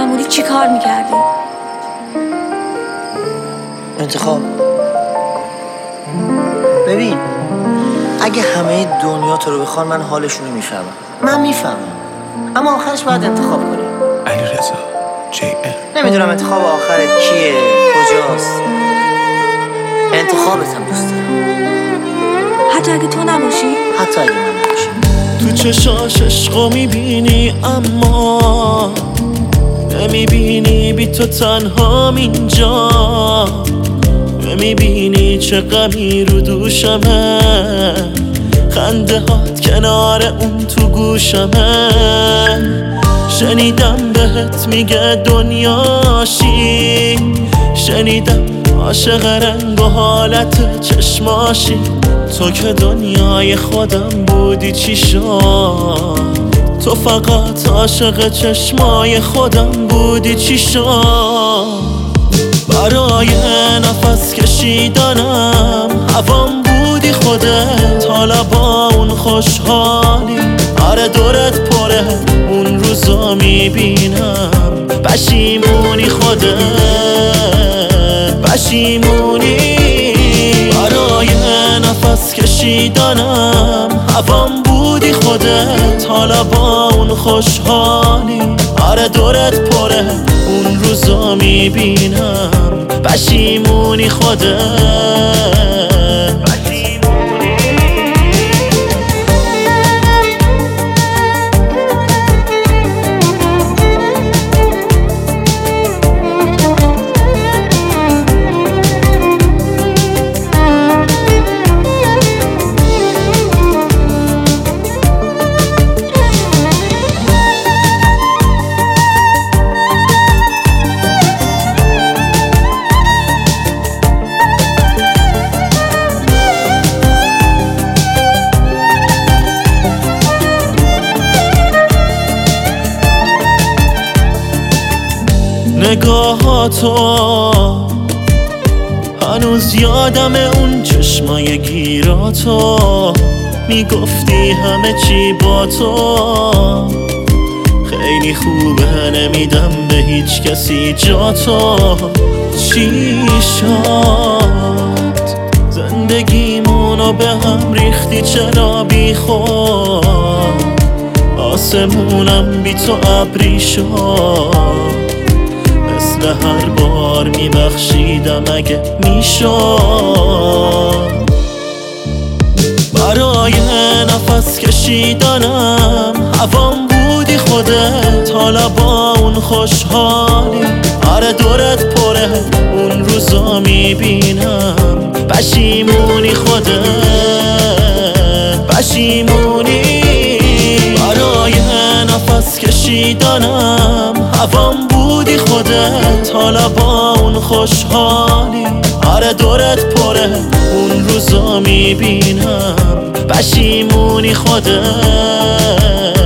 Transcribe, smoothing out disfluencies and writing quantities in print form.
بمونی چی کار میکردی؟ انتخاب. ببین اگه همه دنیا تو رو بخوان من حالشون رو میفهمم، من میفهمم، اما آخرش باید انتخاب کنی. علیرضا JL. نمیدونم انتخاب آخرت کیه، کجاست. انتخابتم دوست دارم، حتی اگه تو نباشی؟ حتی اگه من نباشم. تو چشاش عشقو میبینی اما نمیبینی بی تو تنهام اینجا، نمیبینی چه غمی رو دوشمه، خنده هات کنار اون تو گوشمه. شنیدم بهت میگه دنیاشی، شنیدم عاشق رنگ و حالت چشماشی. تو که دنیای خودم بودی چی شد؟ تو فقط عاشق چشمای خودم بودی چی شد؟ برای نفس کشیدنم هوام بودی خودت، حالا با اون خوشحالی. آره دورت پره اون روزا میبینم، پشیمونی خودت، پشیمونی. برای نفس کشیدنم هوام بودی خودت، حالا با اون خوشحالی. آره دورت پره اون روزا میبینم، پشیمونی خودت. نگاهاتو هنوز یادم اون چشمای گیراتو، میگفتی همه چی با تو خیلی خوبه، نمیدم به هیچ کسی جاتو. چی شد زندگیمونو به هم ریختی، چرا بی خود آسمونم بی تو ابری شد؟ مثل هر بار میبخشیدم اگه میشد. برای نفس کشیدنم هوام بودی خودت، حالا با اون خوشحالی. آره دورت پره اون روزا میبینم، پشیمونی خودت، پشیمونی. برای نفس کشیدنم هوام بودی خودت، حالا با اون خوشحالی. آره دورت پره اون روزا میبینم، پشیمونی خودت.